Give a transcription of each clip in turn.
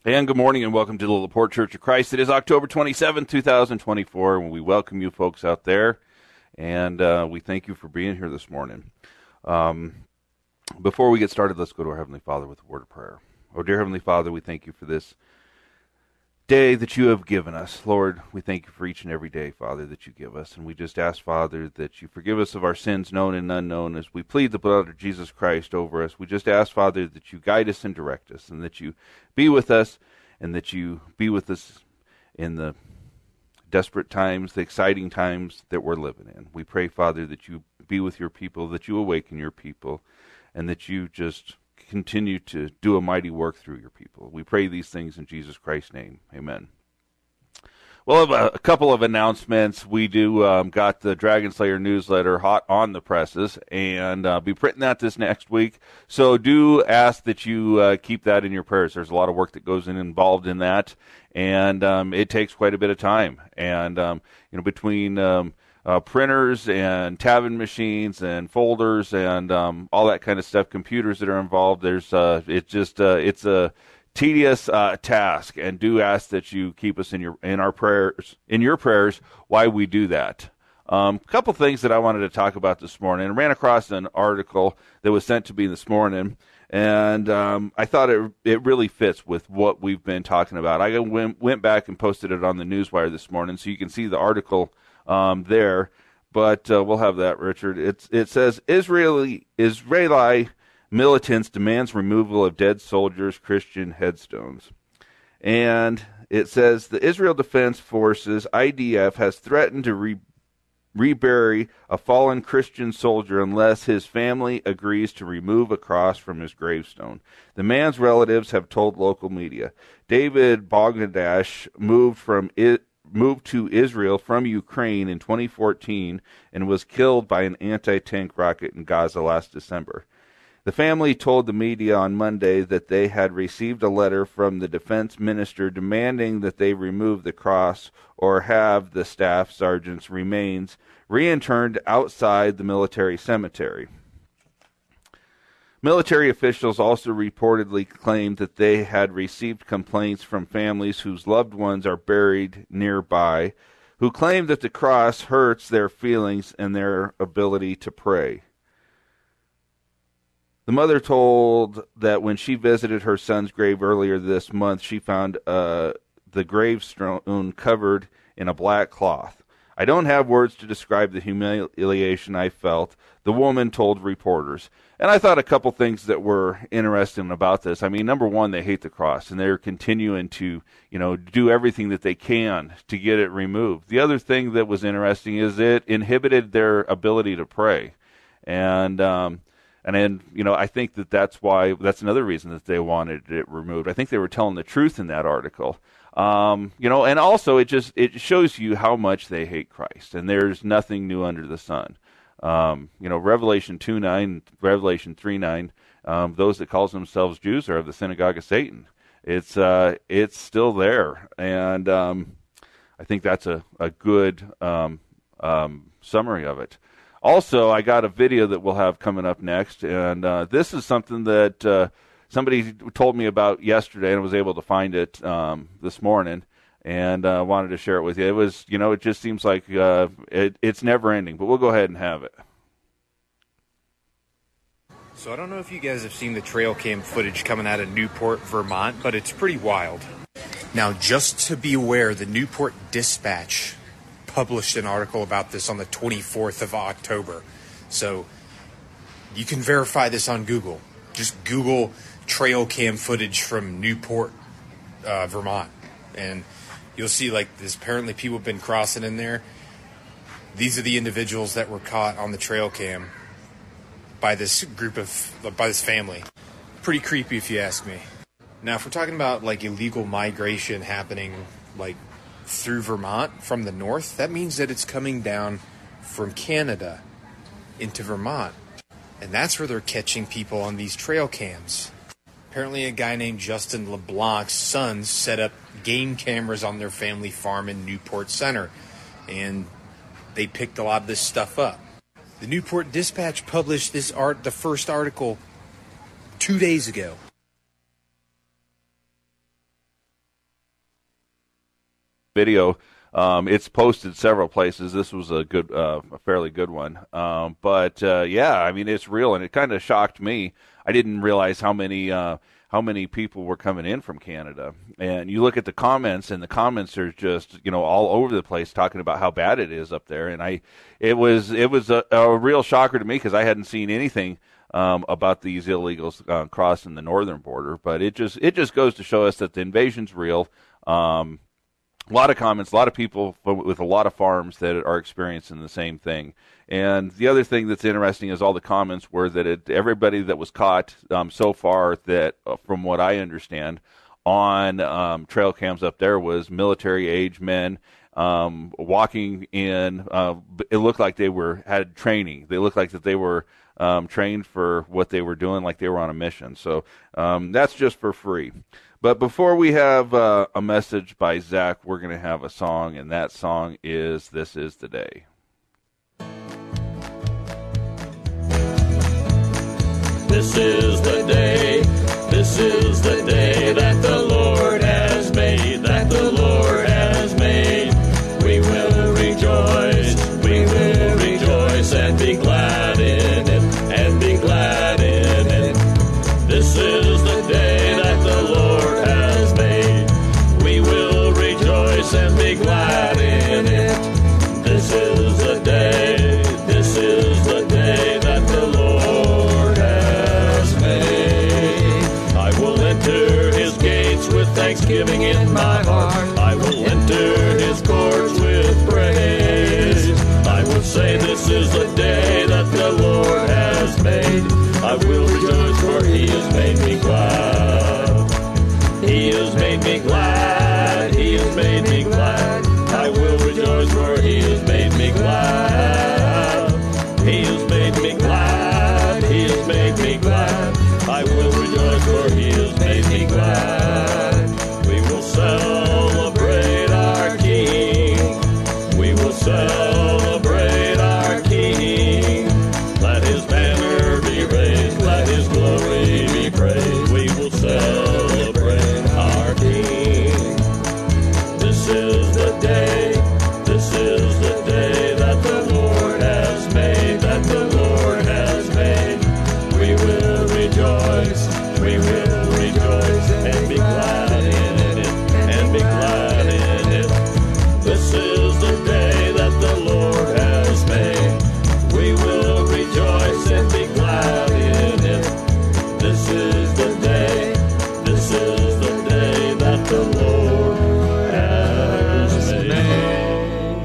And good morning and welcome to the LaPorte Church of Christ. It is October 27, 2024, and we welcome you folks out there, and we thank you for being here this morning. Before we get started, let's go to our Heavenly Father with a word of prayer. Oh, dear Heavenly Father, we thank you for this day that you have given us. Lord, we thank you for each and every day, Father, that you give us. And we just ask, Father, that you forgive us of our sins known and unknown as we plead the blood of Jesus Christ over us. We just ask, Father, that you guide us and direct us and that you be with us and that you be with us in the desperate times, the exciting times that we're living in. We pray, Father, that you be with your people, that you awaken your people, and that you just continue to do a mighty work through your people. We pray these things in Jesus Christ's name. Amen. Well, a couple of announcements. We got the Dragon Slayer newsletter hot on the presses, and be printing that this next week. So do ask that you keep that in your prayers. There's a lot of work that goes involved in that, and it takes quite a bit of time. And between printers and tabbing machines and folders and all that kind of stuff, computers that are involved. There's it's a tedious task, and do ask that you keep us in your prayers while we do that. A couple things that I wanted to talk about this morning. I ran across an article that was sent to me this morning, and I thought it really fits with what we've been talking about. I went back and posted it on the Newswire this morning, so you can see the article there, but we'll have that, Richard. It says Israeli militants demands removal of dead soldiers' Christian headstones, and it says the Israel Defense Forces (IDF) has threatened to rebury a fallen Christian soldier unless his family agrees to remove a cross from his gravestone. The man's relatives have told local media. David Bogdash moved to Israel from Ukraine in 2014 and was killed by an anti-tank rocket in Gaza last December. The family told the media on Monday that they had received a letter from the defense minister demanding that they remove the cross or have the staff sergeant's remains reinterred outside the military cemetery. Military officials also reportedly claimed that they had received complaints from families whose loved ones are buried nearby, who claim that the cross hurts their feelings and their ability to pray. The mother told that when she visited her son's grave earlier this month, she found the gravestone covered in a black cloth. I don't have words to describe the humiliation I felt, the woman told reporters. And I thought a couple things that were interesting about this. I mean, number one, they hate the cross, and they're continuing to, do everything that they can to get it removed. The other thing that was interesting is it inhibited their ability to pray. And then, I think that's another reason that they wanted it removed. I think they were telling the truth in that article. And also it shows you how much they hate Christ, and there's nothing new under the sun. Revelation 2:9, Revelation 3:9, those that calls themselves Jews are of the synagogue of Satan. It's still there, and I think that's a good summary of it. Also, I got a video that we'll have coming up next, and this is something that somebody told me about yesterday, and I was able to find it this morning, and wanted to share it with you. It was, it just seems like it's never ending, but we'll go ahead and have it. So I don't know if you guys have seen the trail cam footage coming out of Newport, Vermont, but it's pretty wild. Now, just to be aware, the Newport Dispatch published an article about this on the 24th of October. So you can verify this on Google. Just Google trail cam footage from Newport, Vermont, and you'll see this. Apparently people have been crossing in there. These are the individuals that were caught on the trail cam by this family. Pretty creepy if you ask me. Now, if we're talking about illegal migration happening through Vermont from the north, that means that it's coming down from Canada into Vermont. And that's where they're catching people on these trail cams. Apparently a guy named Justin LeBlanc's sons set up game cameras on their family farm in Newport Center, and they picked a lot of this stuff up. The Newport Dispatch published the first article 2 days ago. video. It's posted several places. This was a fairly good one. Yeah, I mean, it's real, and it kind of shocked me. I didn't realize how many people were coming in from Canada. And you look at the comments, and the comments are just, all over the place talking about how bad it is up there. And it was a real shocker to me because I hadn't seen anything about these illegals crossing the northern border. But it just goes to show us that the invasion's real. A lot of comments, a lot of people with a lot of farms that are experiencing the same thing. And the other thing that's interesting is all the comments were that everybody that was caught so far, that from what I understand, on trail cams up there was military-age men walking in. It looked like they had training. They looked like that they were trained for what they were doing, like they were on a mission. So that's just for free. But before we have a message by Zach, we're going to have a song, and that song is This Is the Day. This is the day, this is the day that the Lord has made, that the Lord has made. We will rejoice and be glad in it, and be glad in it. This is the day that the Lord has made. We will rejoice and be glad in it. This is the day, this is the day that the Lord has made. I will enter his gates with thanksgiving in my heart. I will enter his courts with praise. I will say this is the day that the Lord has made. I will rejoice, for he has made me glad. He has made me glad. He has made me glad. I will rejoice, for he has made me glad. He has made me glad. He has made me glad. I will rejoice, for he has made me glad. We will celebrate our King. We will celebrate our King. Let his banner be raised. Let his glory be praised. We will celebrate our King. This is the day. This is the day that the Lord has made. That the Lord has made. We will rejoice. We will rejoice and be glad in it. And be glad in it. This is the day that the Lord has made. We will rejoice and be glad in it. This is the day. This is the day that the Lord has made.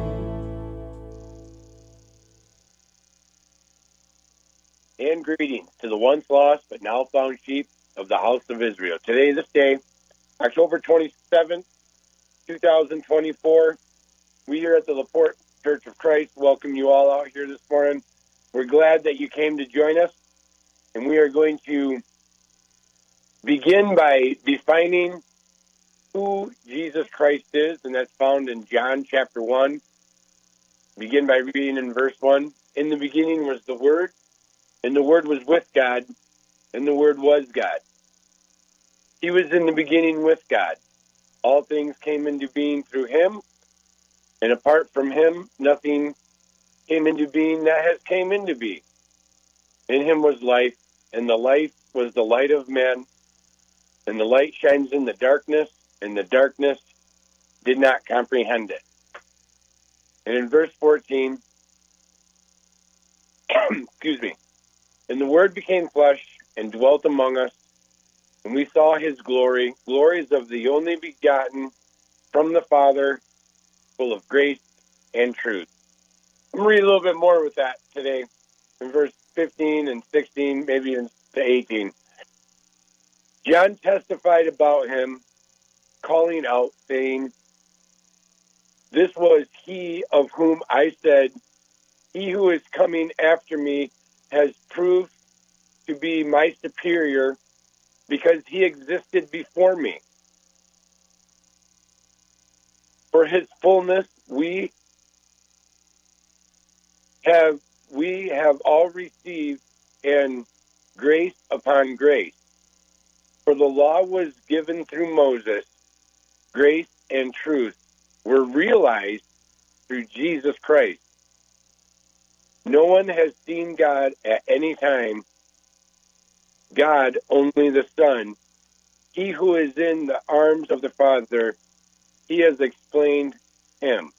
And greetings to the once lost but now found sheep of the house of Israel. Today, this day, October 27th, 2024, we here at the LaPorte Church of Christ welcome you all out here this morning. We're glad that you came to join us, and we are going to begin by defining who Jesus Christ is, and that's found in John chapter 1. Begin by reading in verse 1. In the beginning was the Word, and the Word was with God, and the Word was God. He was in the beginning with God. All things came into being through him, and apart from him, nothing came into being that has came into being. In him was life, and the life was the light of men, and the light shines in the darkness, and the darkness did not comprehend it. And in verse 14, excuse me, and the Word became flesh and dwelt among us, and we saw his glory, glories of the only begotten from the Father, full of grace and truth. I'm going to read a little bit more with that today in verse 15 and 16, maybe even to 18. John testified about him, calling out, saying, this was he of whom I said, he who is coming after me has proved to be my superior, because he existed before me. For his fullness we have all received, and grace upon grace. For the law was given through Moses, grace and truth were realized through Jesus Christ. No one has seen God at any time. God, only the Son. He who is in the arms of the Father, he has explained him.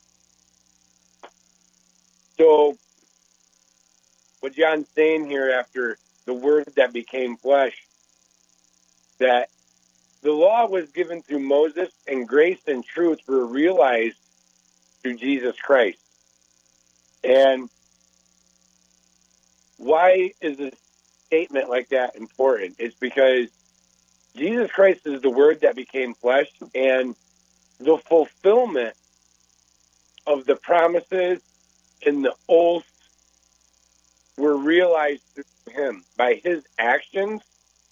So, what John's saying here after the Word that became flesh, that the law was given through Moses, and grace and truth were realized through Jesus Christ. And why is a statement like that important? It's because Jesus Christ is the Word that became flesh, and the fulfillment of the promises and the oaths were realized through him. By his actions,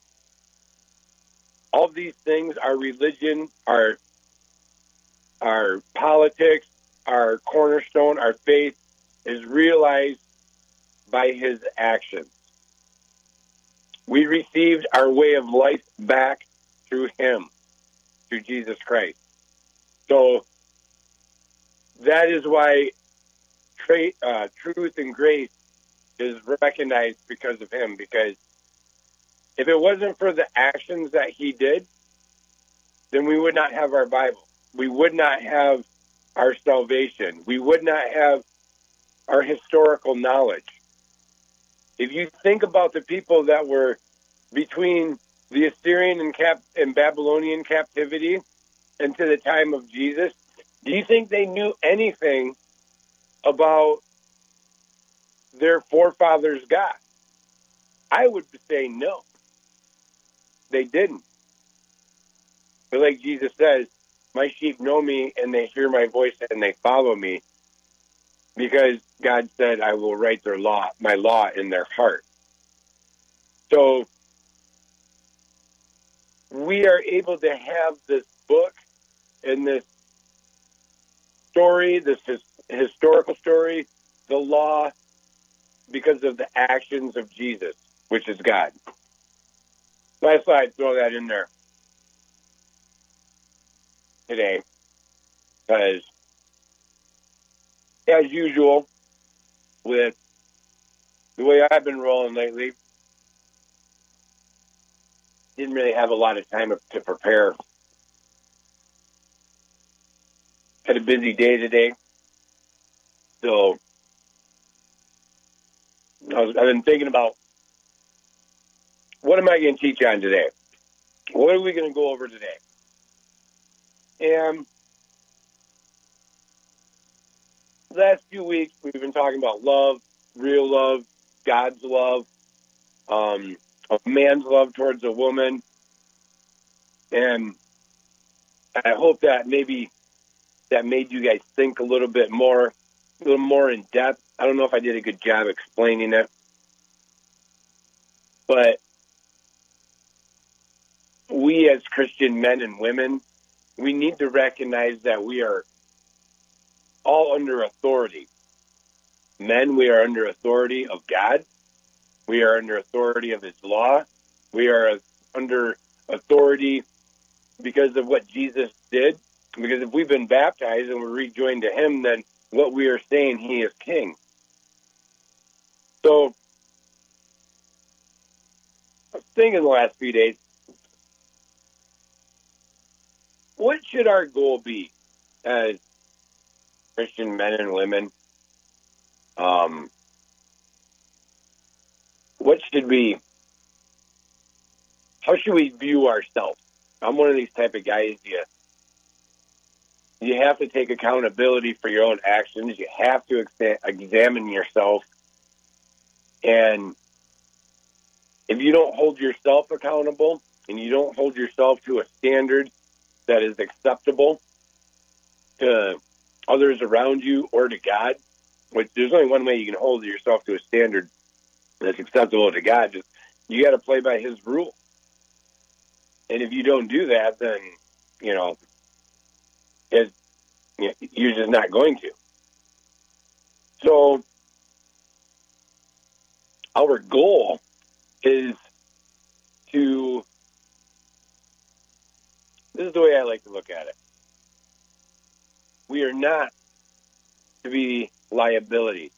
all these things, our religion, our politics, our cornerstone, our faith, is realized by his actions. We received our way of life back through him, through Jesus Christ. So that is why truth and grace is recognized because of him. Because if it wasn't for the actions that he did, then we would not have our Bible. We would not have our salvation. We would not have our historical knowledge. If you think about the people that were between the Assyrian and Babylonian captivity and to the time of Jesus, do you think they knew anything about their forefathers' God? I would say no. They didn't. But like Jesus says, my sheep know me and they hear my voice and they follow me, because God said, I will write my law in their heart. So we are able to have this book and this story, this historical story, the law, because of the actions of Jesus, which is God. Last slide, throw that in there today, because as usual, with the way I've been rolling lately, didn't really have a lot of time to prepare. Had a busy day today, so I've been thinking about, what am I going to teach on today? What are we going to go over today? And the last few weeks, we've been talking about love, real love, God's love, a man's love towards a woman. And I hope that maybe that made you guys think a little more in depth. I don't know if I did a good job explaining it, but we as Christian men and women, we need to recognize that we are all under authority. Men, we are under authority of God. We are under authority of his law. We are under authority because of what Jesus did. Because if we've been baptized and we're rejoined to him, then what we are saying, he is king. So, I was thinking the last few days, what should our goal be as Christian men and women? How should we view ourselves? I'm one of these type of guys, you have to take accountability for your own actions. You have to examine yourself. And if you don't hold yourself accountable and you don't hold yourself to a standard that is acceptable to others around you or to God, which there's only one way you can hold yourself to a standard that's acceptable to God. Just you got to play by his rule. And if you don't do that, then, you're just not going to. So our goal is this is the way I like to look at it. We are not to be liability.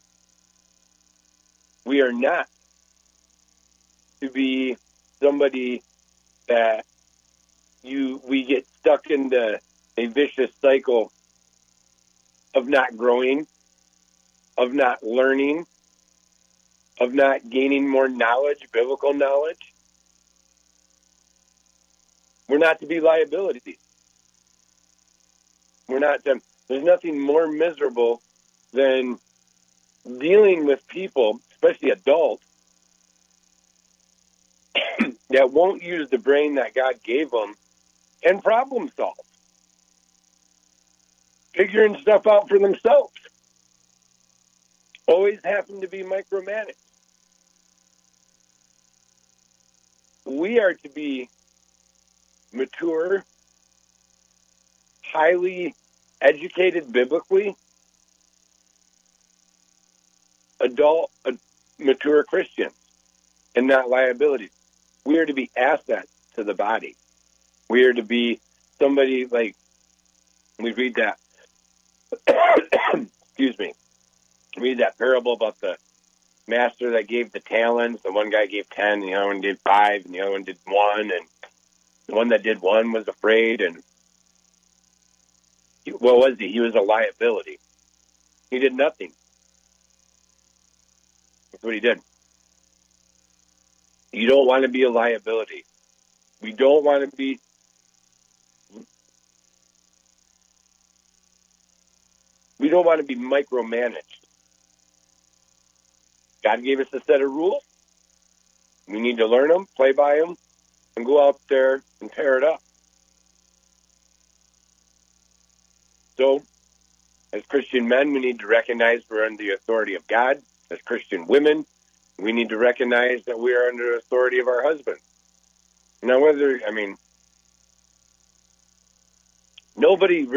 We are not to be somebody that we get stuck into a vicious cycle of not growing, of not learning, of not gaining more knowledge, biblical knowledge. We're not to be liability. We're not to, there's nothing more miserable than dealing with people, especially adults, that won't use the brain that God gave them and problem solve. Figuring stuff out for themselves. Always happen to be micromanaged. We are to be mature, highly educated biblically, adult, mature Christians, and not liabilities. We are to be assets to the body. We are to be somebody like, we read that, excuse me, read that parable about the master that gave the talents. The one guy gave 10, and the other one did 5, and the other one did 1, and the one that did 1 was afraid, and what was he? He was a liability. He did nothing. That's what he did. You don't want to be a liability. We don't want to be micromanaged. God gave us a set of rules. We need to learn them, play by them, and go out there and tear it up. So, as Christian men, we need to recognize we're under the authority of God. As Christian women, we need to recognize that we are under the authority of our husbands. Now, nobody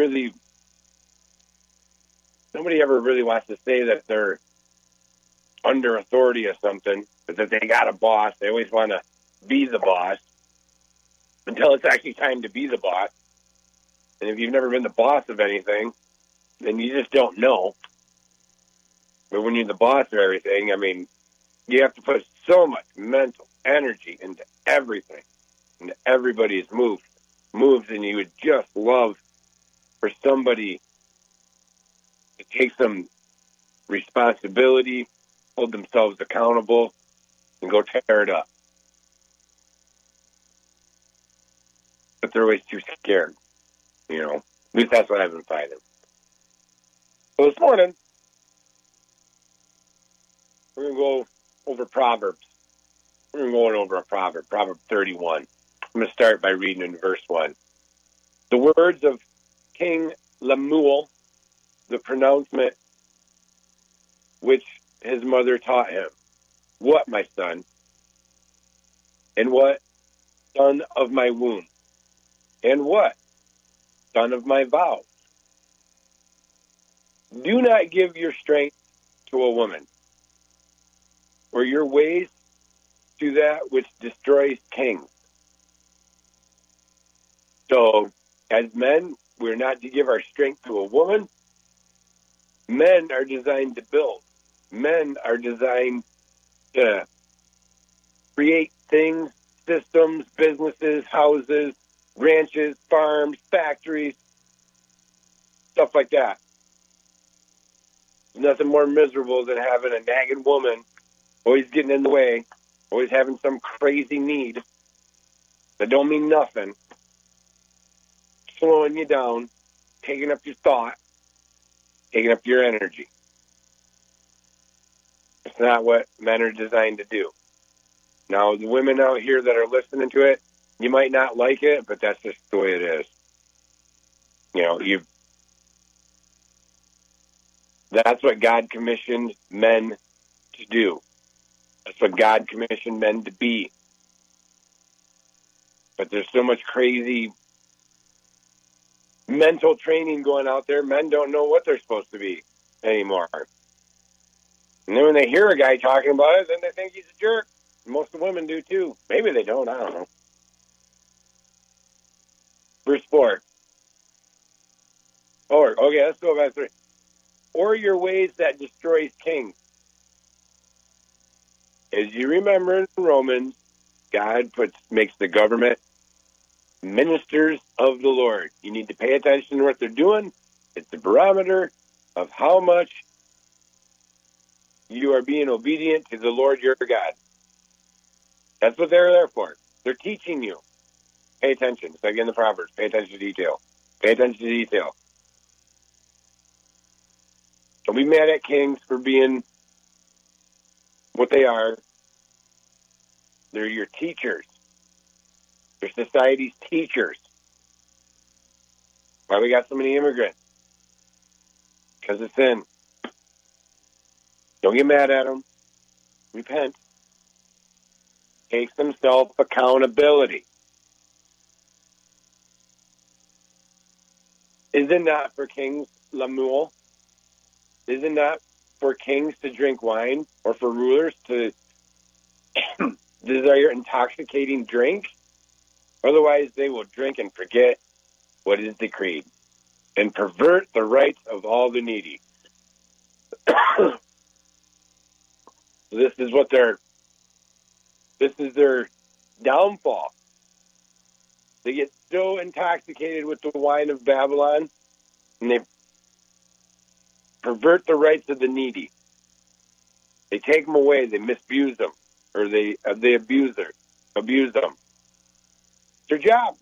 ever really wants to say that they're under authority of something, but that they got a boss. They always want to be the boss until it's actually time to be the boss. And if you've never been the boss of anything, then you just don't know. But when you're the boss of everything, you have to put so much mental energy into everything, into everybody's moves, and you would just love for somebody to take some responsibility, hold themselves accountable, and go tear it up. But they're always too scared, At least that's what I've been finding. So this morning, we're going to go over Proverbs. We're going over a proverb, Proverb 31. I'm going to start by reading in verse 1. The words of King Lemuel, the pronouncement which his mother taught him. What, my son? And what, son of my womb? And what, son of my vows? Do not give your strength to a woman, or your ways to that which destroys kings. So, as men, we're not to give our strength to a woman. Men are designed to build. Men are designed to create things, systems, businesses, houses, ranches, farms, factories, stuff like that. There's nothing more miserable than having a nagging woman always getting in the way, always having some crazy need that don't mean nothing, slowing you down, taking up your thought, taking up your energy. It's not what men are designed to do. Now, the women out here that are listening to it, you might not like it, but that's just the way it is. That's what God commissioned men to do. That's what God commissioned men to be. But there's so much crazy mental training going out there, men don't know what they're supposed to be anymore. And then when they hear a guy talking about it, then they think he's a jerk. Most of the women do too. Maybe they don't, I don't know. Verse 4. let's go back to 3. Or your ways that destroys kings. As you remember in Romans, God makes the government ministers of the Lord. You need to pay attention to what they're doing. It's the barometer of how much you are being obedient to the Lord your God. That's what they're there for. They're teaching you. Pay attention. It's like in the Proverbs. Pay attention to detail. Pay attention to detail. Don't be mad at kings for being what they are. They're your teachers. They're society's teachers. Why we got so many immigrants? Because of sin. Don't get mad at them. Repent. Take some self-accountability. Is it not for kings, Lemuel? Is it not for kings to drink wine or for rulers to desire intoxicating drink? Otherwise, they will drink and forget what is decreed and pervert the rights of all the needy. This is their downfall. They get so intoxicated with the wine of Babylon, and they pervert the rights of the needy. They take them away. They misuse them, or they abuse them. It's their job.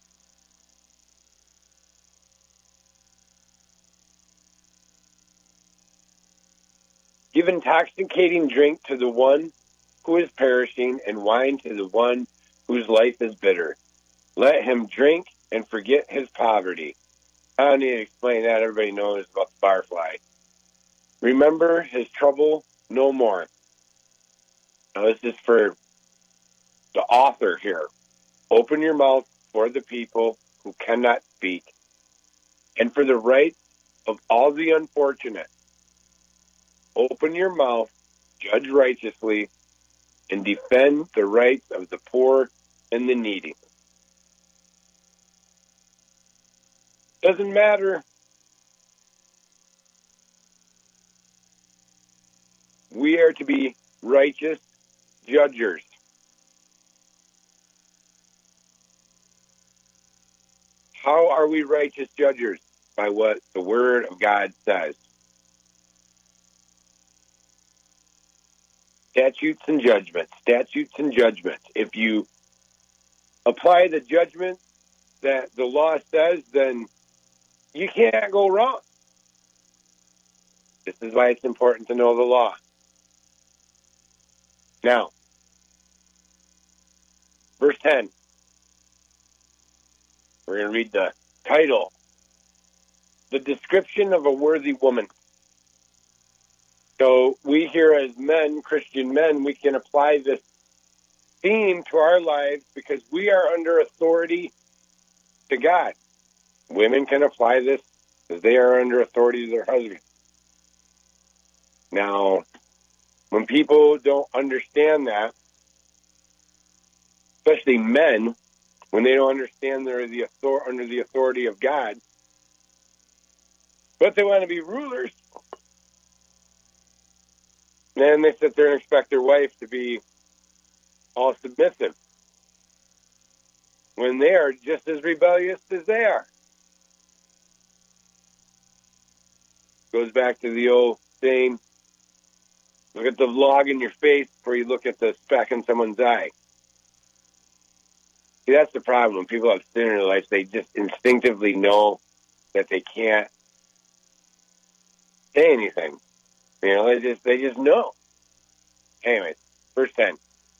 Give intoxicating drink to the one who is perishing, and wine to the one whose life is bitter. Let him drink and forget his poverty. I don't need to explain that. Everybody knows about the barfly. Remember his trouble no more. Now this is for the author here. Open your mouth for the people who cannot speak, and for the rights of all the unfortunate. Open your mouth, judge righteously, and defend the rights of the poor and the needy. Doesn't matter. We are to be righteous judgers. How are we righteous judgers? By what the Word of God says. Statutes and judgments. Statutes and judgments. If you apply the judgment that the law says, then you can't go wrong. This is why it's important to know the law. Now, verse 10. We're going to read the title. The description of a worthy woman. So we here as men, Christian men, we can apply this theme to our lives because we are under authority to God. Women can apply this because they are under authority to their husband. Now, when people don't understand that, especially men, when they don't understand they're under the authority of God, but they want to be rulers, then they sit there and expect their wife to be all submissive when they are just as rebellious as they are. Goes back to the old saying, look at the log in your face before you look at the speck in someone's eye. See, that's the problem. When people have sin in their life, they just instinctively know that they can't say anything. You know, they just know. Anyways, verse 10.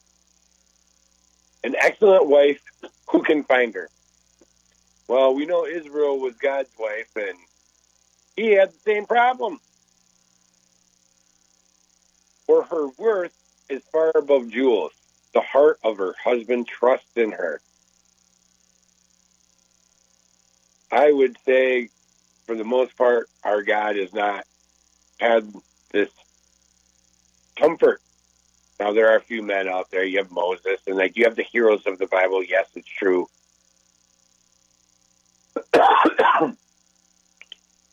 An excellent wife, who can find her? Well, we know Israel was God's wife, and he had the same problem. For her worth is far above jewels. The heart of her husband trusts in her. I would say, for the most part, our God has not had this comfort. Now, there are a few men out there. You have Moses, and you have the heroes of the Bible. Yes, it's true.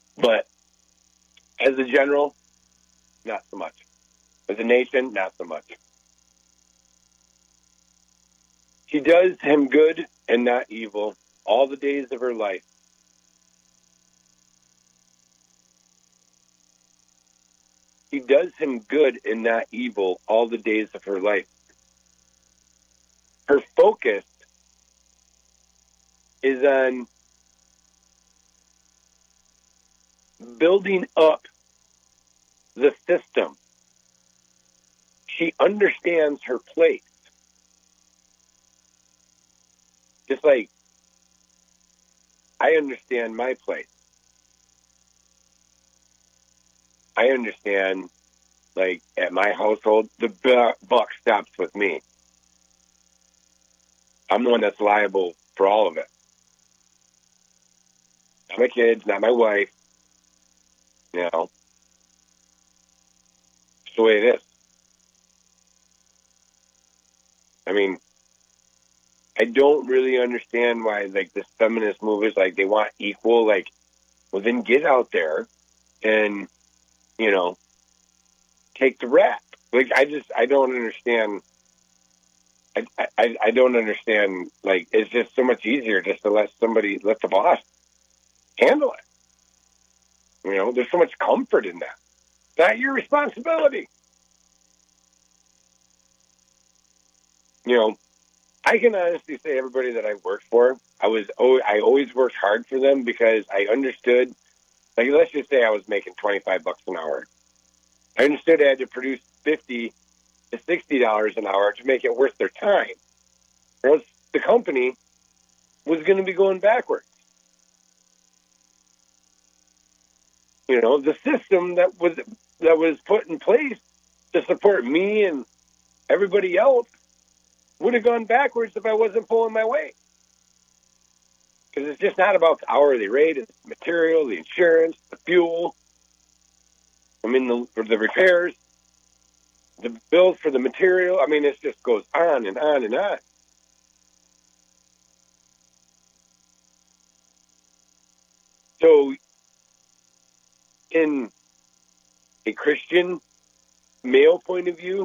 As a general, not so much. As a nation, not so much. She does him good and not evil all the days of her life. He does him good and not evil all the days of her life. Her focus is on building up the system. She understands her place. Just like I understand my place. I understand, like, at my household, the buck stops with me. I'm the one that's liable for all of it. Not my kids, not my wife. You know, it's the way it is. I mean, I don't really understand why, like, this feminist movement is like they want equal. Like, well, then get out there and, you know, take the rap. Like, I don't understand. I don't understand. Like, it's just so much easier just to let the boss handle it. You know, there's so much comfort in that. It's not your responsibility. You know, I can honestly say everybody that I worked for, I always worked hard for them because I understood. Like, let's just say I was making $25 an hour. I understood I had to produce $50 to $60 an hour to make it worth their time, or else the company was going to be going backwards. You know, the system that was put in place to support me and everybody else would have gone backwards if I wasn't pulling my weight. Because it's just not about the hourly rate, it's the material, the insurance, the fuel. I mean, the repairs, the bills for the material. I mean, it just goes on and on and on. So, in a Christian male point of view,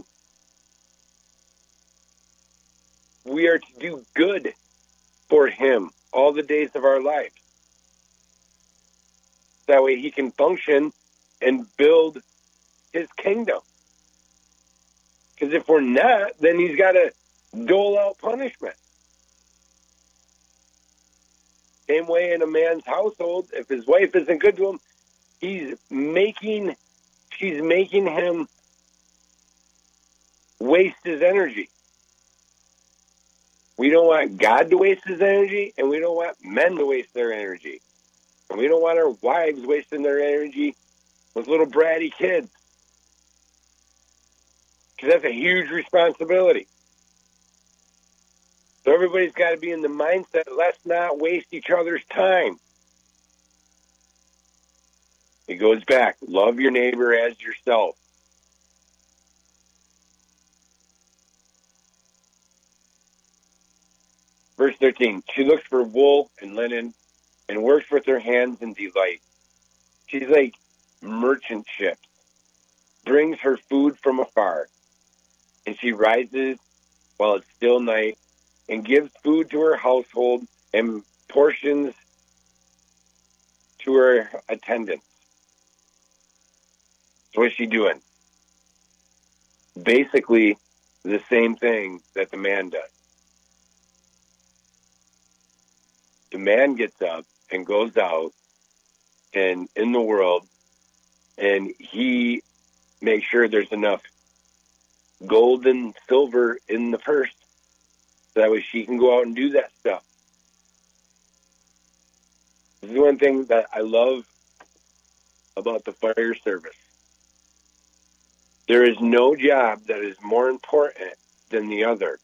we are to do good for him all the days of our life. That way he can function and build his kingdom. Because if we're not, then he's got to dole out punishment. Same way in a man's household, if his wife isn't good to him, she's making him waste his energy. We don't want God to waste his energy, and we don't want men to waste their energy. And we don't want our wives wasting their energy with little bratty kids. Because that's a huge responsibility. So everybody's got to be in the mindset, let's not waste each other's time. It goes back, love your neighbor as yourself. Verse 13, she looks for wool and linen and works with her hands in delight. She's like merchant ships, brings her food from afar, and she rises while it's still night and gives food to her household and portions to her attendants. So what's she doing? Basically the same thing that the man does. The man gets up and goes out and in the world, and he makes sure there's enough gold and silver in the purse so that way she can go out and do that stuff. This is one thing that I love about the fire service. There is no job that is more important than the other.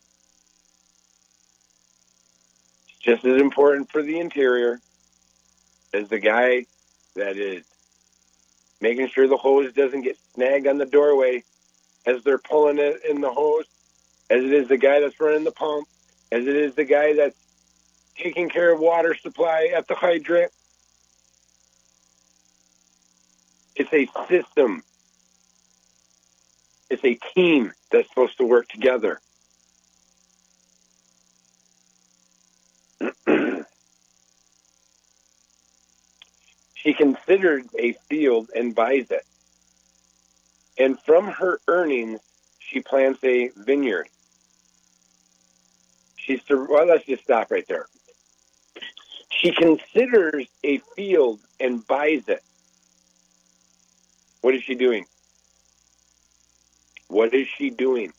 It's just as important for the interior as the guy that is making sure the hose doesn't get snagged on the doorway as they're pulling it in the hose, as it is the guy that's running the pump, as it is the guy that's taking care of water supply at the hydrant. It's a system. It's a team that's supposed to work together. She considers a field and buys it. And from her earnings, she plants a vineyard. Well, let's just stop right there. She considers a field and buys it. What is she doing? What is she doing?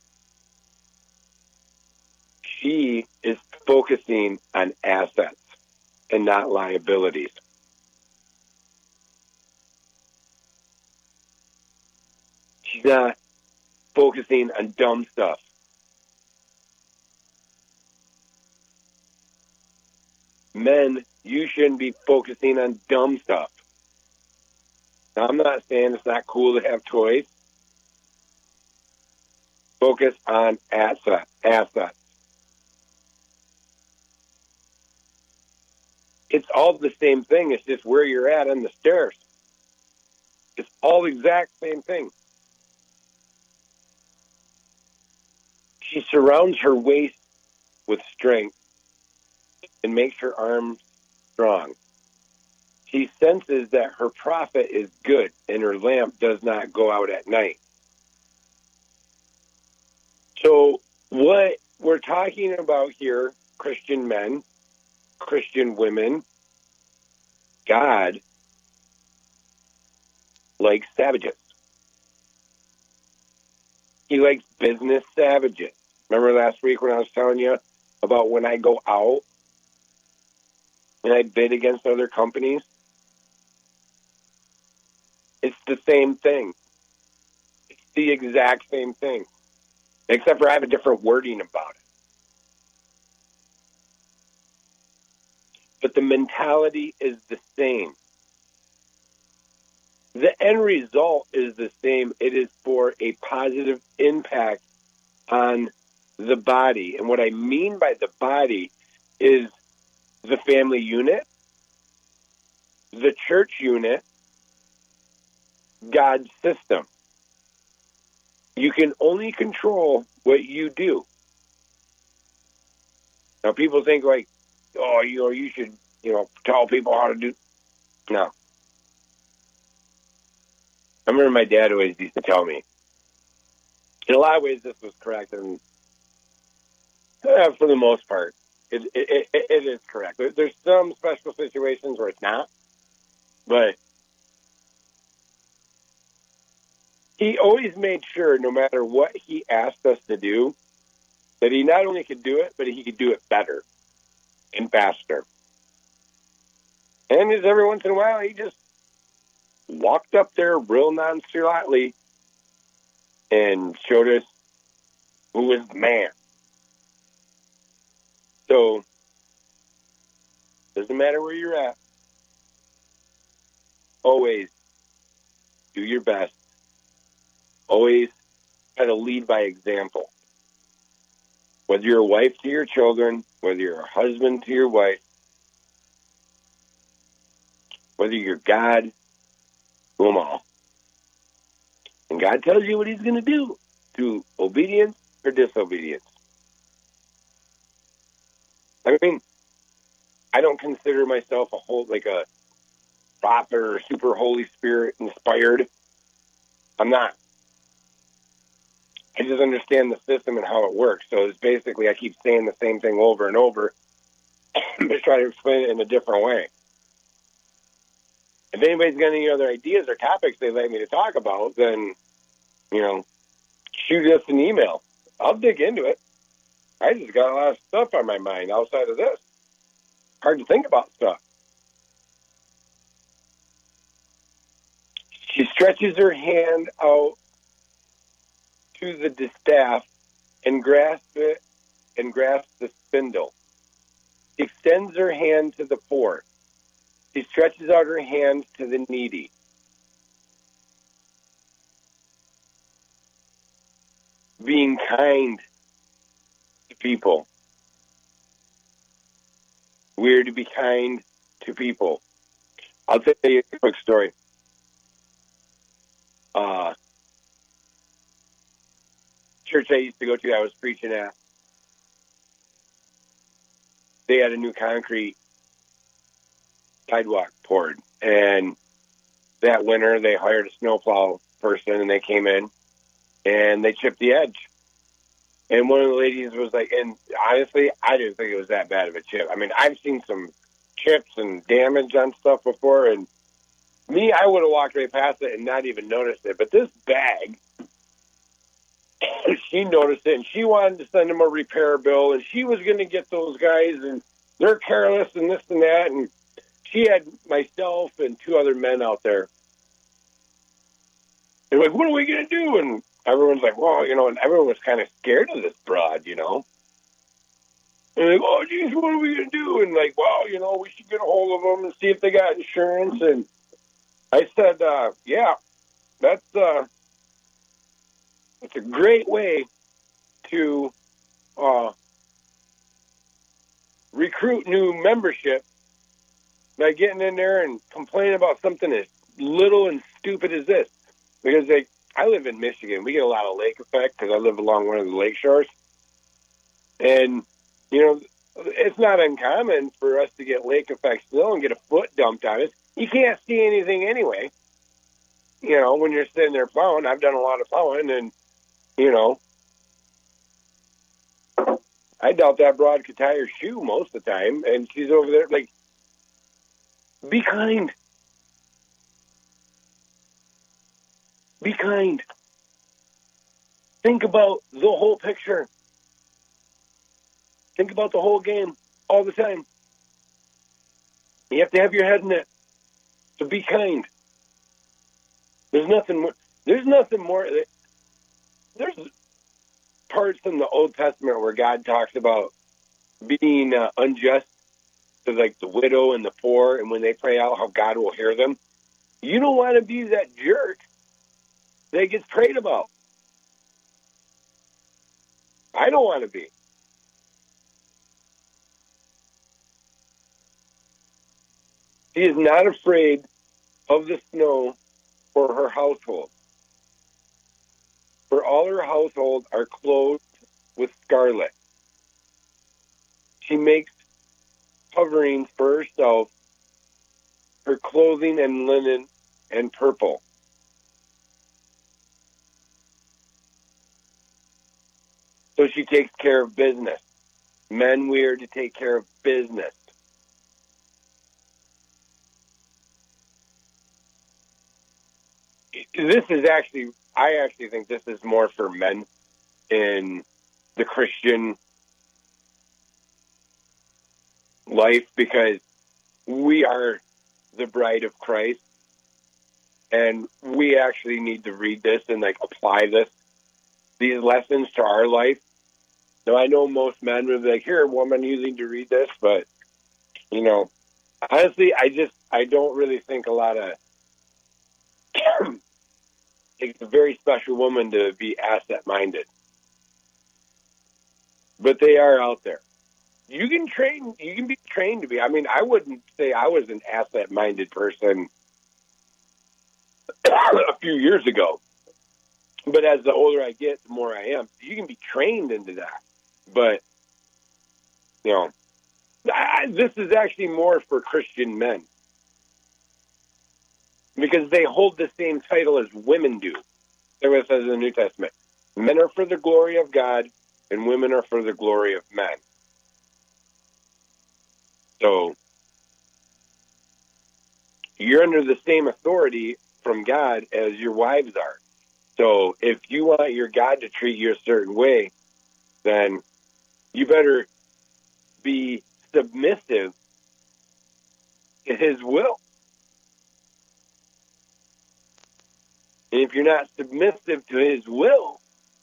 She is focusing on assets and not liabilities. She's not focusing on dumb stuff. Men, you shouldn't be focusing on dumb stuff. Now, I'm not saying it's not cool to have toys. Focus on assets. It's all the same thing. It's just where you're at on the stairs. It's all the exact same thing. She surrounds her waist with strength and makes her arms strong. She senses that her prophet is good and her lamp does not go out at night. So what we're talking about here, Christian men, Christian women, God likes savages. He likes business savages. Remember last week when I was telling you about when I go out and I bid against other companies? It's the same thing. It's the exact same thing. Except for I have a different wording about it. But the mentality is the same. The end result is the same. It is for a positive impact on the body. And what I mean by the body is the family unit, the church unit, God's system. You can only control what you do. Now, people think like, oh, you should, tell people how to do. No. I remember my dad always used to tell me, in a lot of ways this was correct, and for the most part, it is correct. There's some special situations where it's not, but he always made sure, no matter what he asked us to do, that he not only could do it, but he could do it better and faster. And every once in a while, he just walked up there real nonchalantly and showed us who was the man. So, doesn't matter where you're at. Always do your best. Always try to lead by example. Whether you're a wife to your children, whether you're a husband to your wife, whether you're God, to them all. And God tells you what he's going to do through obedience or disobedience. I mean, I don't consider myself a prophet or super Holy Spirit inspired. I'm not. I just understand the system and how it works. So it's basically I keep saying the same thing over and over, just try to explain it in a different way. If anybody's got any other ideas or topics they'd like me to talk about, then, shoot us an email. I'll dig into it. I just got a lot of stuff on my mind outside of this. Hard to think about stuff. She stretches her hand out to the distaff and grasps it and grasps the spindle. She extends her hand to the poor. She stretches out her hand to the needy. Being kind to people. We're to be kind to people. I'll tell you a quick story. church I used to go to, I was preaching at, they had a new concrete sidewalk poured. And that winter, they hired a snowplow person, and they came in, and they chipped the edge. And one of the ladies was like, and honestly, I didn't think it was that bad of a chip. I mean, I've seen some chips and damage on stuff before, and me, I would have walked right past it and not even noticed it. But this bag, she noticed it, and she wanted to send them a repair bill, and she was going to get those guys, and they're careless and this and that. And she had myself and two other men out there. They're like, what are we going to do? And everyone's like, well, you know, and everyone was kind of scared of this broad, you know. And like, oh, geez, what are we going to do? And like, well, you know, we should get a hold of them and see if they got insurance. And I said, yeah, that's a great way to recruit new membership by getting in there and complaining about something as little and stupid as this. Because I live in Michigan. We get a lot of lake effect because I live along one of the lake shores. And, you know, it's not uncommon for us to get lake effect snow and get a foot dumped on us. You can't see anything anyway. You know, when you're sitting there plowing, I've done a lot of plowing, and, you know, I doubt that broad could tie her shoe most of the time. And she's over there like, be kind. Be kind. Think about the whole picture. Think about the whole game all the time. You have to have your head in it. So be kind. There's nothing more. There's parts in the Old Testament where God talks about being unjust to like the widow and the poor, and when they pray out, how God will hear them. You don't want to be that jerk that gets prayed about. I don't want to be. She is not afraid of the snow for her household. For all her household are clothed with scarlet. She makes coverings for herself, her clothing and linen and purple. So she takes care of business. Men, we are to take care of business. I actually think this is more for men in the Christian life, because we are the bride of Christ, and we actually need to read this and like apply these lessons to our life. Now, I know most men would be like, here, woman, you need to read this, but, you know, honestly, I don't really think a lot of, it's a very special woman to be asset-minded. But they are out there. You can be trained to be. I mean, I wouldn't say I was an asset-minded person a few years ago. But as the older I get, the more I am. You can be trained into that. But, you know, this is actually more for Christian men, because they hold the same title as women do. That's what it says in the New Testament. Men are for the glory of God, and women are for the glory of men. So you're under the same authority from God as your wives are. So if you want your God to treat you a certain way, then you better be submissive to his will. And if you're not submissive to his will,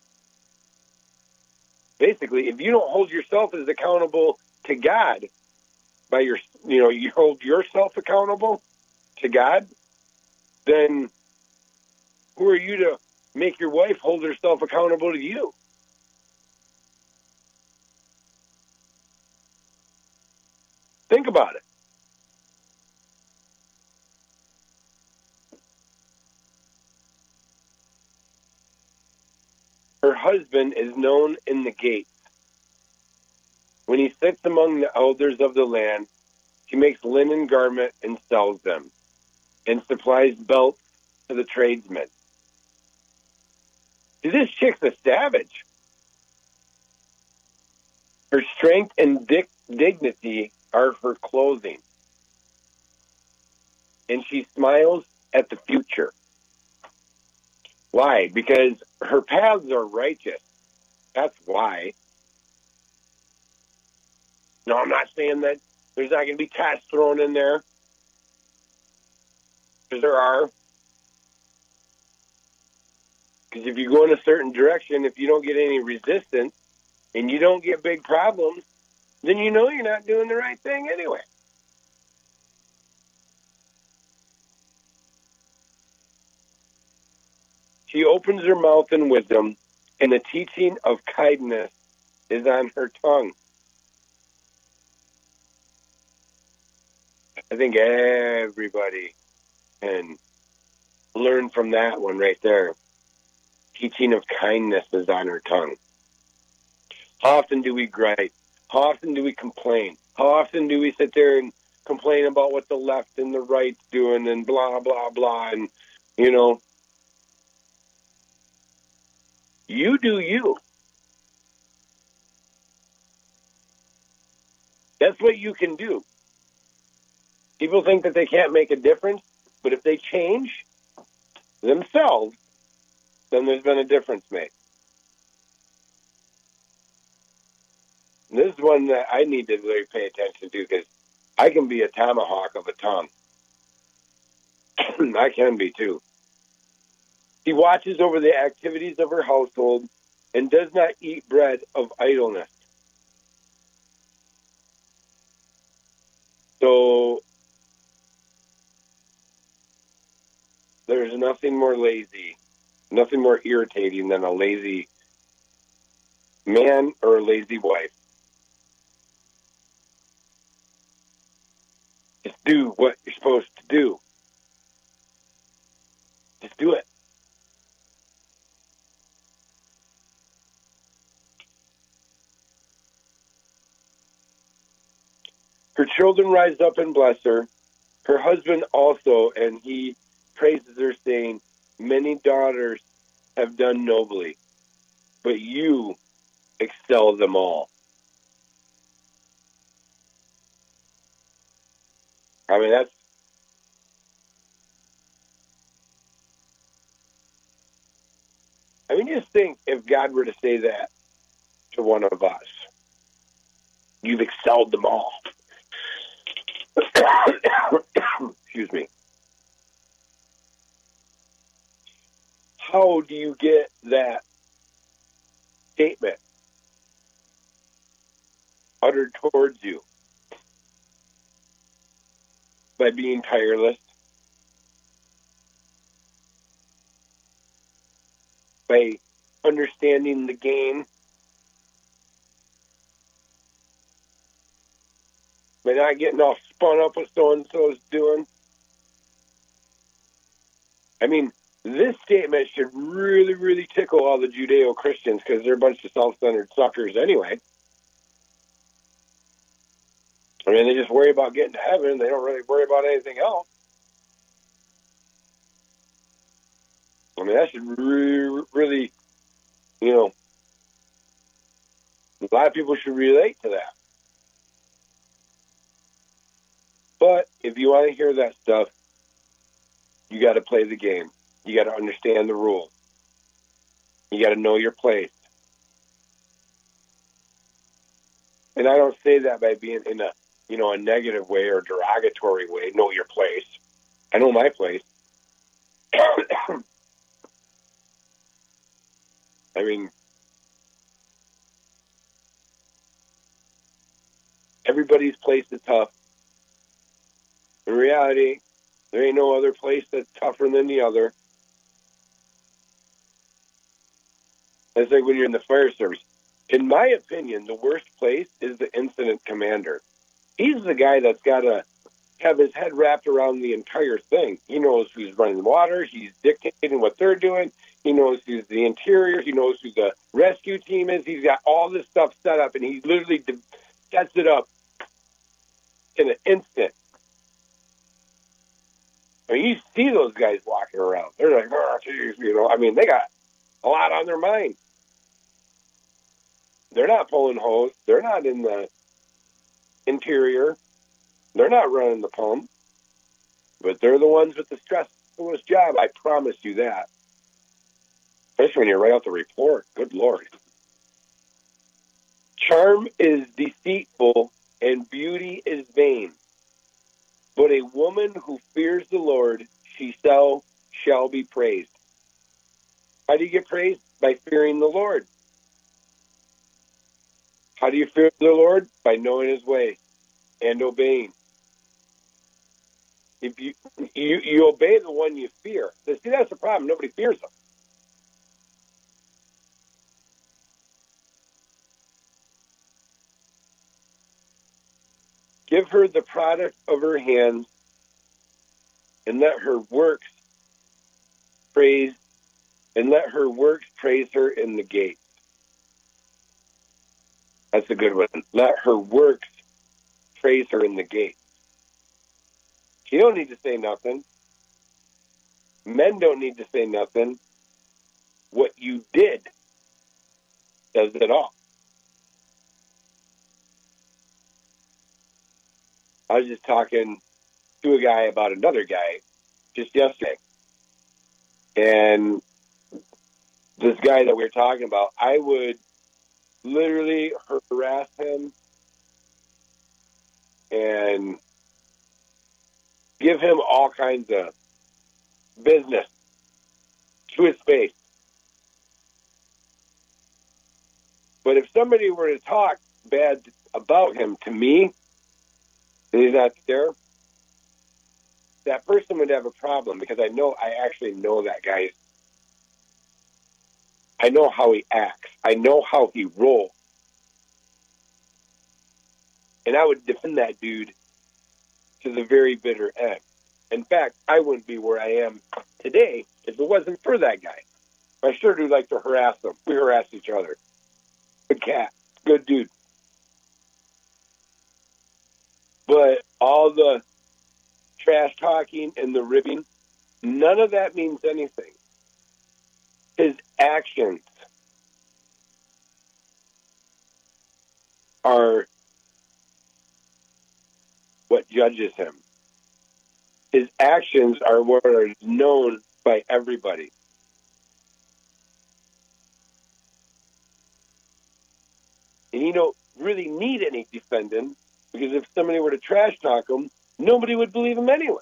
basically, if you don't hold yourself as accountable to God by you hold yourself accountable to God, then who are you to make your wife hold herself accountable to you? Think about it. Her husband is known in the gates. When he sits among the elders of the land, she makes linen garment and sells them, and supplies belts to the tradesmen. See, this chick's a savage. Her strength and dignity are her clothing. And she smiles at the future. Why? Because her paths are righteous. That's why. No, I'm not saying that there's not going to be tests thrown in there. Because there are. Because if you go in a certain direction, if you don't get any resistance and you don't get big problems, then you know you're not doing the right thing anyway. She opens her mouth in wisdom, and the teaching of kindness is on her tongue. I think everybody can learn from that one right there. Teaching of kindness is on her tongue. How often do we gripe? How often do we complain? How often do we sit there and complain about what the left and the right's doing and blah, blah, blah, and, you know, you do you. That's what you can do. People think that they can't make a difference, but if they change themselves, then there's been a difference made. And this is one that I need to really pay attention to because I can be a tomahawk of a tongue. I can be too. She watches over the activities of her household and does not eat bread of idleness. So there's nothing more lazy, nothing more irritating than a lazy man or a lazy wife. Just do what you're supposed to do. Just do it. Her children rise up and bless her. Her husband also, and he praises her, saying, many daughters have done nobly, but you excel them all. I mean, just think if God were to say that to one of us. You've excelled them all. Excuse me. How do you get that statement uttered towards you? By being tireless, by understanding the game, by not getting all spun up what so-and-so is doing. I mean, this statement should really, really tickle all the Judeo-Christians because they're a bunch of self-centered suckers anyway. I mean, they just worry about getting to heaven. They don't really worry about anything else. I mean, that should really, you know, a lot of people should relate to that. But if you want to hear that stuff, you got to play the game. You got to understand the rules. You got to know your place. And I don't say that by being in a negative way or derogatory way. Know your place. I know my place. I mean, everybody's place is tough. In reality, there ain't no other place that's tougher than the other. It's like when you're in the fire service. In my opinion, the worst place is the incident commander. He's the guy that's got to have his head wrapped around the entire thing. He knows who's running the water. He's dictating what they're doing. He knows who the interior. He knows who the rescue team is. He's got all this stuff set up, and he literally sets it up in an instant. I mean, you see those guys walking around. They're like, oh, geez, I mean, they got a lot on their mind. They're not pulling hose. They're not in the interior. They're not running the pump. But they're the ones with the stressfulest job. I promise you that. Especially when you write out the report. Good Lord. Charm is deceitful and beauty is vain. But a woman who fears the Lord, she shall be praised. How do you get praised? By fearing the Lord. How do you fear the Lord? By knowing his way and obeying. If you obey the one you fear. See, that's the problem. Nobody fears him. Give her the product of her hands, and let her works praise her in the gates. That's a good one. Let her works praise her in the gates. You don't need to say nothing. Men don't need to say nothing. What you did does it all. I was just talking to a guy about another guy just yesterday. And this guy that we were talking about, I would literally harass him and give him all kinds of business to his face. But if somebody were to talk bad about him to me, and he's not there, that person would have a problem because I actually know that guy. I know how he acts. I know how he rolls. And I would defend that dude to the very bitter end. In fact, I wouldn't be where I am today if it wasn't for that guy. I sure do like to harass him. We harass each other. Good cat. Good dude. But all the trash talking and the ribbing, none of that means anything. His actions are what judges him. His actions are what are known by everybody. And you don't really need any defending, because if somebody were to trash talk him, nobody would believe him anyway.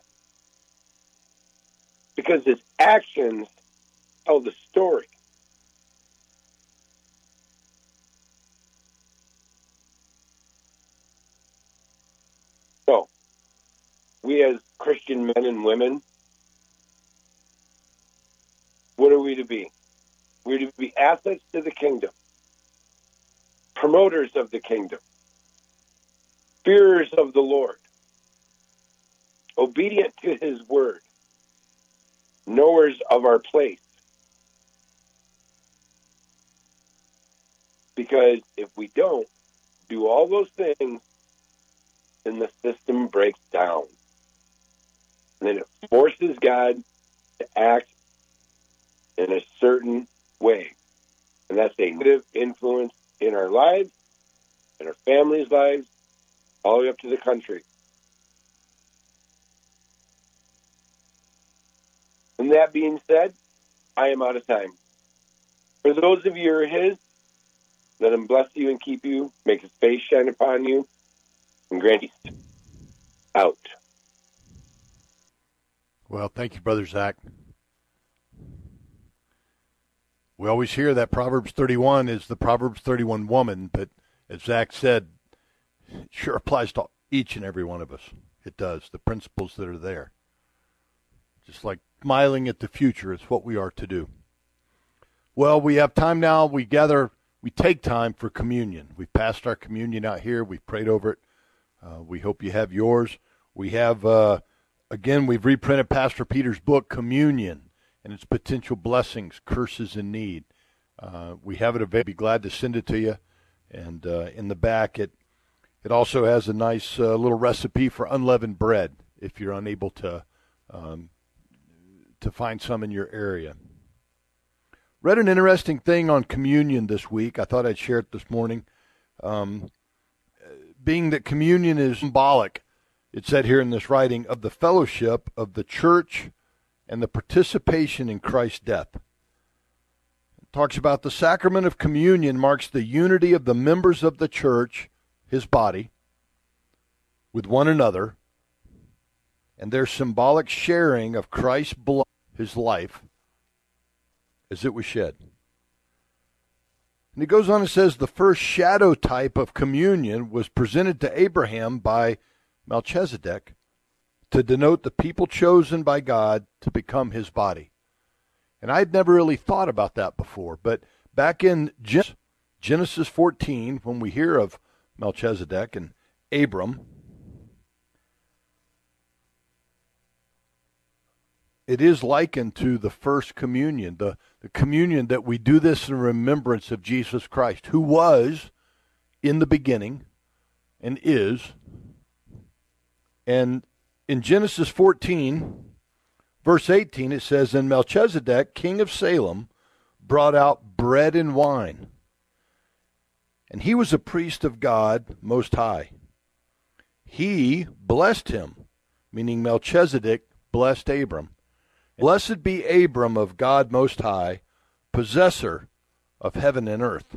Because his actions tell the story. So, we as Christian men and women, what are we to be? We're to be assets to the kingdom, promoters of the kingdom, fearers of the Lord, obedient to his word, knowers of our place. Because if we don't do all those things, then the system breaks down. And then it forces God to act in a certain way. And that's a negative influence in our lives, in our families' lives, all the way up to the country. And that being said, I am out of time. For those of you who are his, let him bless you and keep you, make his face shine upon you, and grant peace. Out. Well, thank you, Brother Zach. We always hear that Proverbs 31 is the Proverbs 31 woman, but as Zach said, it sure applies to each and every one of us. It does. The principles that are there. Just like smiling at the future is what we are to do. Well, we have time now. We take time for communion. We've passed our communion out here. We've prayed over it. We hope you have yours. We have, again, we've reprinted Pastor Peter's book, Communion. and its potential blessings, curses, and need. We have it available. Be glad to send it to you. And in the back, it also has a nice little recipe for unleavened bread if you're unable to find some in your area. Read an interesting thing on communion this week. I thought I'd share it this morning. Being that communion is symbolic, it said here in this writing, of the fellowship of the church and the participation in Christ's death. It talks about the sacrament of communion marks the unity of the members of the church, his body, with one another, and their symbolic sharing of Christ's blood, his life, as it was shed. And he goes on and says the first shadow type of communion was presented to Abraham by Melchizedek to denote the people chosen by God to become his body. And I'd never really thought about that before, but back in Genesis 14, when we hear of Melchizedek and Abram, it is likened to the first communion, the communion that we do this in remembrance of Jesus Christ, who was in the beginning and is. And in Genesis 14, verse 18, it says, "And Melchizedek, king of Salem, brought out bread and wine. And he was a priest of God Most High. He blessed him," meaning Melchizedek blessed Abram. "Blessed be Abram of God Most High, possessor of heaven and earth.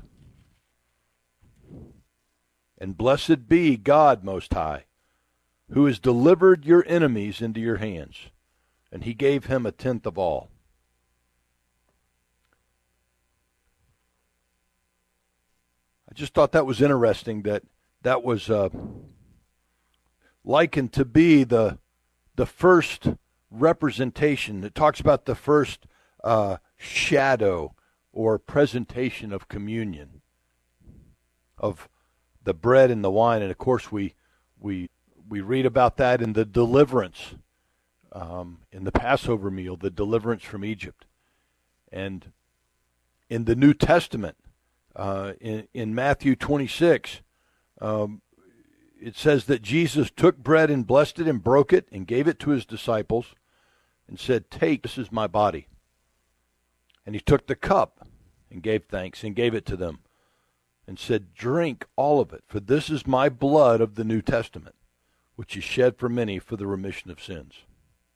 And blessed be God Most High, who has delivered your enemies into your hands." And he gave him a tenth of all. I just thought that was interesting, that was likened to be the first representation. It talks about the first shadow or presentation of communion, of the bread and the wine. And of course we read about that in the deliverance, in the Passover meal, the deliverance from Egypt. And in the New Testament, in Matthew 26, it says that Jesus took bread and blessed it and broke it and gave it to his disciples and said, "Take, this is my body." And he took the cup and gave thanks and gave it to them and said, "Drink all of it, for this is my blood of the New Testament, which is shed for many for the remission of sins."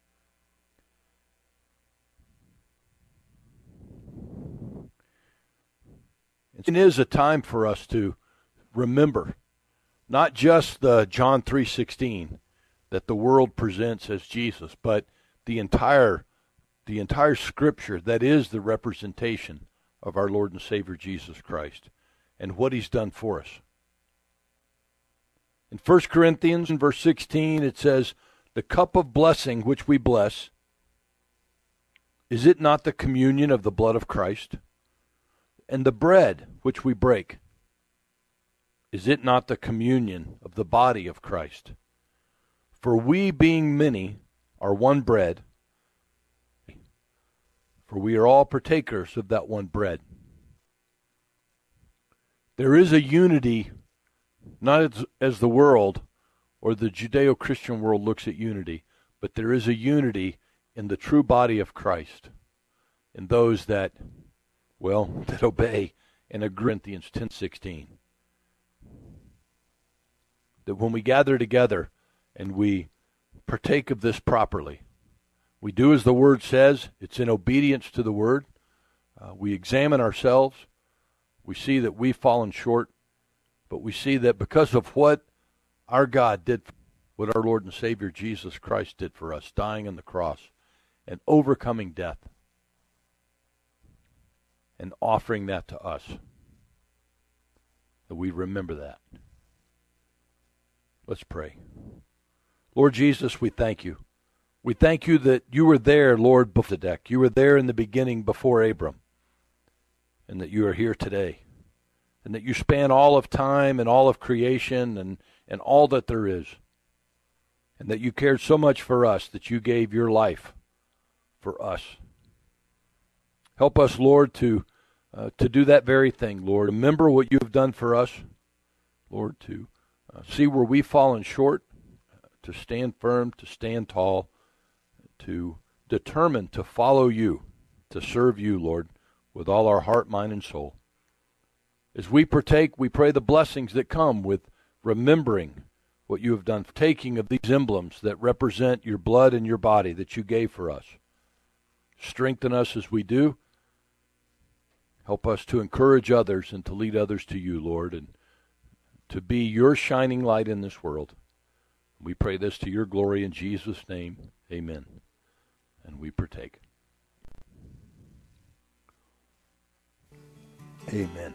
It is a time for us to remember not just the John 3:16 that the world presents as Jesus, but the entire Scripture that is the representation of our Lord and Savior Jesus Christ and what he's done for us. In 1 Corinthians, in verse 16, it says, "The cup of blessing which we bless, is it not the communion of the blood of Christ? And the bread which we break, is it not the communion of the body of Christ? For we, being many, are one bread, for we are all partakers of that one bread." There is a unity, not as the world or the Judeo-Christian world looks at unity, but there is a unity in the true body of Christ, in those that obey in Corinthians 10:16. That when we gather together and we partake of this properly, we do as the Word says. It's in obedience to the Word. We examine ourselves. We see that we've fallen short, but we see that because of what our God did, what our Lord and Savior Jesus Christ did for us, dying on the cross and overcoming death and offering that to us, that we remember that. Let's pray. Lord Jesus, we thank you. We thank you that you were there, Lord, before the deck. You were there in the beginning before Abram, and that you are here today, and that you span all of time and all of creation and all that there is, and that you cared so much for us that you gave your life for us. Help us, Lord, to do that very thing, Lord. Remember what you have done for us, Lord, to see where we've fallen short, to stand firm, to stand tall, to determine to follow you, to serve you, Lord, with all our heart, mind, and soul. As we partake, we pray the blessings that come with remembering what you have done, taking of these emblems that represent your blood and your body that you gave for us. Strengthen us as we do. Help us to encourage others and to lead others to you, Lord, and to be your shining light in this world. We pray this to your glory in Jesus' name. Amen. And we partake. Amen.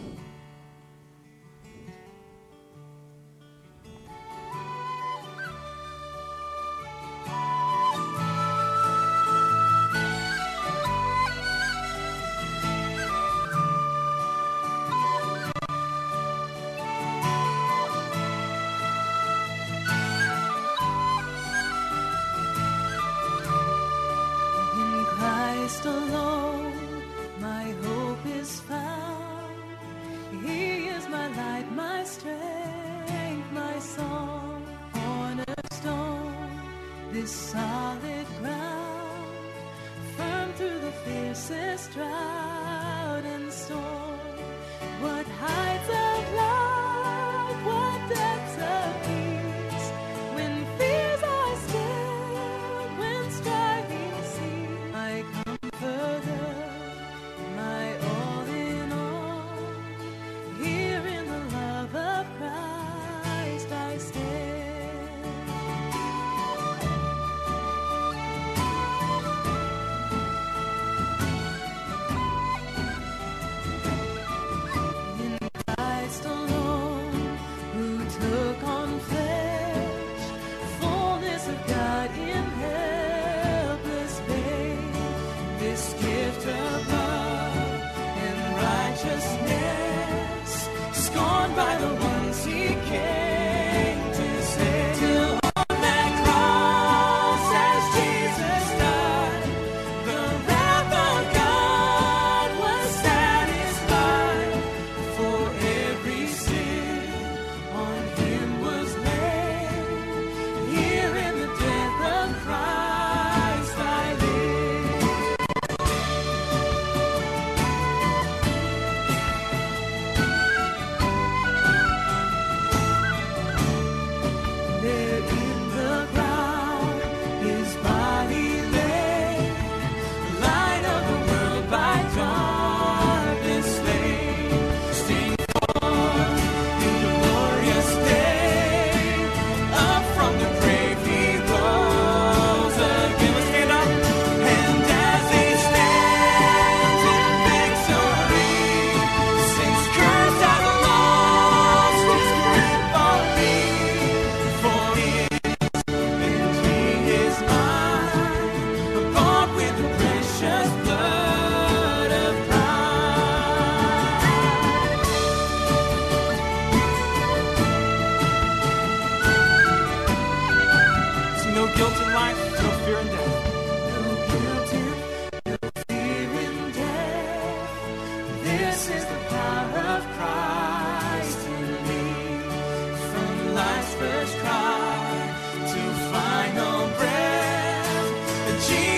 Christ alone, my hope is found. He is my light, my strength, my song. Cornerstone, this solid ground, firm through the fiercest drought and storm. What heights of love, what depths of peace, when fears are still, when striving cease. My comforter, my all in all, here in the love of Christ I stand. In Christ alone, who took on flesh, fullness of God in helpless babe, this gift of love and righteousness, scorned by the ones he came to save. Till on that cross as Jesus died, the wrath of God was satisfied. For every sin on him was laid. Here in the death of Christ I live. There in the ground his body lay, light of the world by darkness slain. Sting forth in the glorious day, up from the grave he rose again. Let's stand up. And as he stands in victory, since cursed has lost his grip on me, for and he is mine, bought with the precious blood of Christ. So no guilt in life, no fear in death. No guilt in, no fear in death. This is the power of Christ in me. From life's first cry to final breath, Jesus